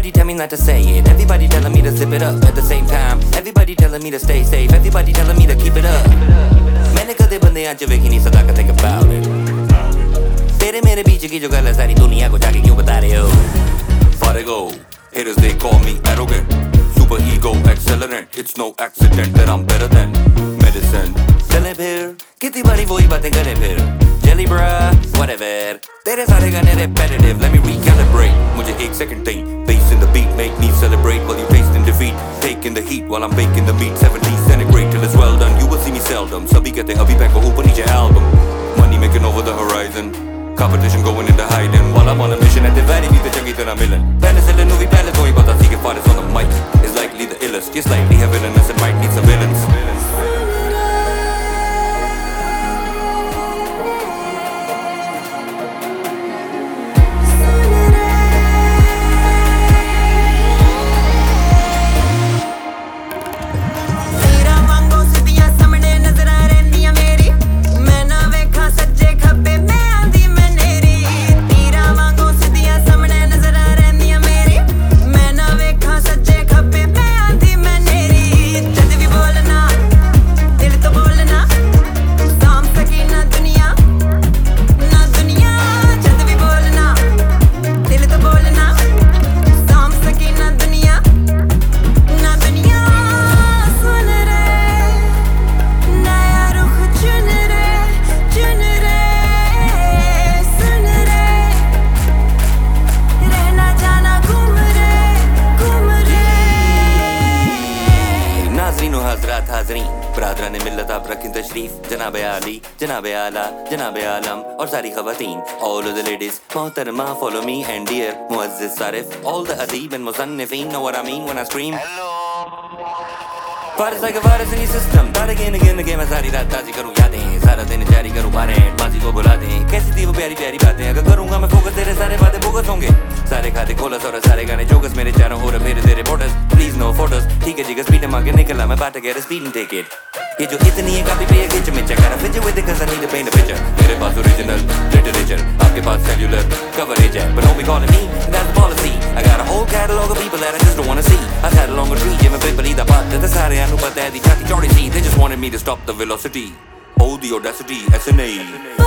Everybody tell me not to say it. Everybody telling me to zip it up. At the same time, everybody telling me to stay safe. Everybody telling me to keep it up. मैंने कदे बंदे आज वेखी नहीं सदा का think about it. तेरे मेरे बीच की जो गल है सारी दुनिया को जाके क्यों बता रहे हो? Fargo, haters they call me arrogant. Super ego accelerant. It's no accident that I'm better than medicine. चले फिर कितनी बारी वही बातें करें फिर. Jelly bruh, whatever. तेरे सारे गाने repetitive. Let me recalibrate. मुझे एक second दें. Bass in the beat make me celebrate while you taste in defeat. Taking the heat while I'm baking the meat. 70 centigrade till it's well done. You will see me seldom. सभी कहते अभी back को ऊपर नीचे album. Money making over the horizon. Competition going into hiding. While I'm on a mission at the very beat the चंगी तरह मिलन. Penicillin movie palace वही पता सी के Faris on the mic. Is likely the illest. Just likely have villainous and might need some villains. हज़रात हाज़रीन बरादरान मिल्लत आप रखें तशरीफ जनाब आली जनाब आला जनाब आलम और सारी ख़वातीन all of the ladies मोहतरमा follow me and dear मुअज़्ज़िज़ सारिफ all the Adeeb and मुसन्निफ़ीन know what I mean when I scream Virus like a virus in your system Start again मैं सारी रात ताज़ी करूँ यादें सारा दिन जारी करूँ बारें माजी को बुला दें कैसी थी वो प्यारी प्यारी बातें अगर करूँगा मैं फोकस तेरे सारे बातें बोगस होंगे सारे खाते कोलस और सारे गाने जोगस मेरे चारों ओर मेरे तेरे फोटोस प्लीज नो फोटोस ठीक है जी स्पीड मांगे निकला मैं बात get a speeding ticket ये जो इतनी है काफी पे खींच में चेक करा फिर with it cause I need to paint a picture मेरे पास ओरिजिनल लिटरेचर आपके पास सेल्यूलर कवरेज है but don't be calling me that's the policy I got a whole catalog of people that I just don't wanna see I've had a longer tree जिम्मे पे पलीदा बात ते सारे आनु पता है दी छाती चौड़ी सी they just wanted me to stop the velocity hold the audacity SNA